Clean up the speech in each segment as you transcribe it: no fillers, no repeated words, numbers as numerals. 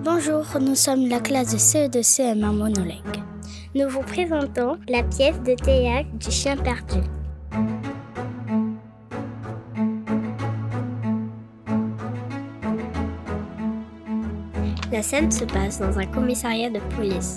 Bonjour, nous sommes la classe de CE2-CM1 monolingue. Nous vous présentons la pièce de théâtre du chien perdu. La scène se passe dans un commissariat de police.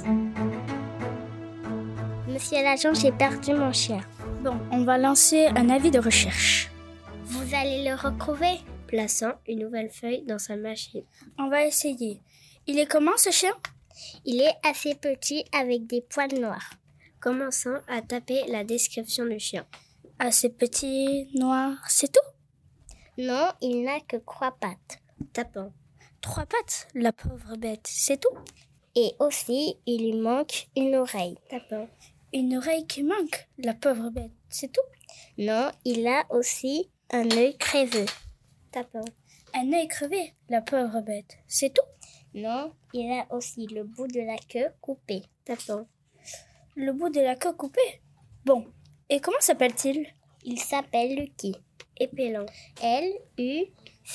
Monsieur l'agent, j'ai perdu mon chien. Bon, on va lancer un avis de recherche. Vous allez le retrouver, plaçant une nouvelle feuille dans sa machine. On va essayer. Il est comment ce chien? Il est assez petit avec des poils noirs. Commençons à taper la description du chien. Assez petit, noir, c'est tout? Non, il n'a que 3 pattes. Tapons. 3 pattes, la pauvre bête, c'est tout? Et aussi, il lui manque une oreille. Tapons. Une oreille qui manque, la pauvre bête, c'est tout? Non, il a aussi un œil crevé. Tapons. Un œil crevé, la pauvre bête, c'est tout? Non, il a aussi le bout de la queue coupé. Tapons. Le bout de la queue coupé? Bon, et comment s'appelle-t-il? Il s'appelle Lucky. Épelons. Lucky.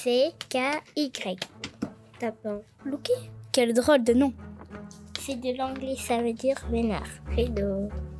Tapons. Lucky? Quel drôle de nom! C'est de l'anglais, ça veut dire vénard. Rideau.